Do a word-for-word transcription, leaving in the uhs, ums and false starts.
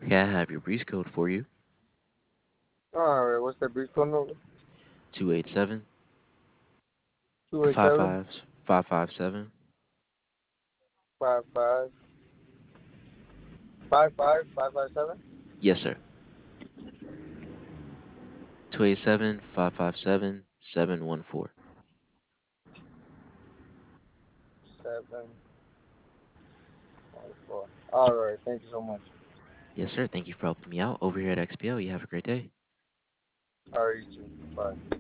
Okay, I have your breeze code for you. All right, what's that brief phone number? Two eight seven Two eight five seven five five five seven. five five five five five five seven Yes, sir. Two eight seven five five seven seven one four. seven one four. All right, thank you so much. Yes, sir. Thank you for helping me out over here at X P O. You have a great day. All right, you too. Bye.